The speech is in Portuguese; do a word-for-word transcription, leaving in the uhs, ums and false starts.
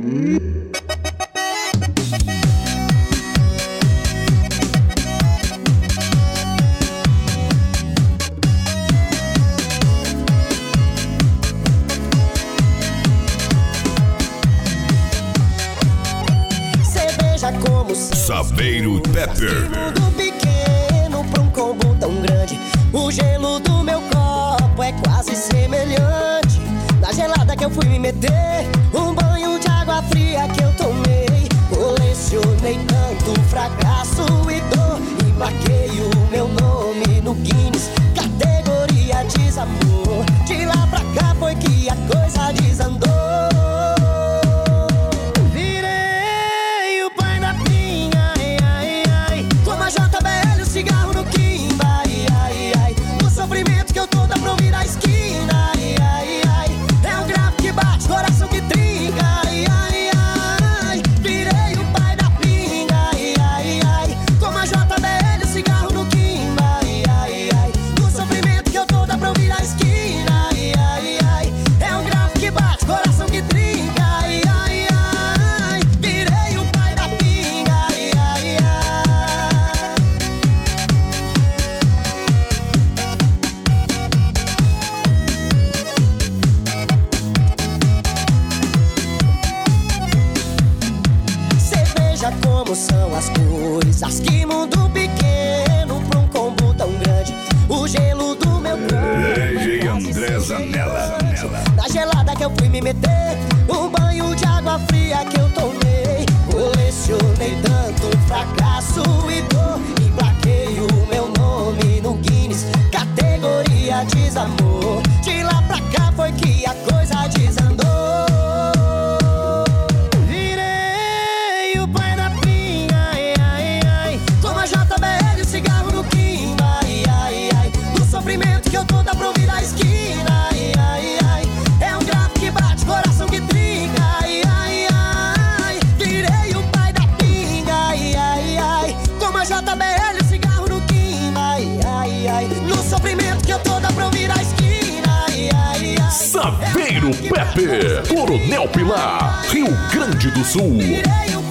Saveiro Pepper. Mundo pequeno pra um combo tão grande. O gelo do meu copo é quase semelhante. Na gelada que eu fui me meter, um banho de água fria que eu tomei. Colecionei tanto fracasso e dor, embarquei o meu nome no Guinness, categoria desamor. De lá pra cá foi que a coisa desandou. Cigarro no quimba, ai, ai, ai. O sofrimento que eu tô dá pra ouvir na esquina, ai, ai, ai. É um grave que bate, coração que trinca, ai, ai, ai. Virei o pai da pinga, ai, ai, ai. Como a J B L, o cigarro no quimba, ai, ai, ai. O sofrimento que eu tô dá pra ouvir na esquina, ai, ai, ai. É um grave que bate, coração que trinca, ai, ai, ai. Virei o pai da pinga, ai, ai, ai. Como são as coisas, que mundo pequeno pra um combo tão grande. O gelo do meu corpo André Zanella. na gelada que eu fui me meter, um banho de água fria que eu tomei. Colecionei tanto fracasso e dor, emplaquei o meu nome no Guinness, categoria desamor. De lá pra cá foi que a coisa desandou. Cigarro no quimba, ai, ai, ai. O sofrimento que eu tô dá pra ouvir na esquina, ai, ai, ai. É um grave que bate, coração que trinca, ai, ai, ai. Virei o pai da pinga, ai, ai, ai. Como a J B L, cigarro no quimba, ai, ai, ai. No sofrimento que eu tô dá pra ouvir na esquina, ai, ai, ai. Saveiro Pepper, Coronel Pilar, Rio Grande do Sul. Virei o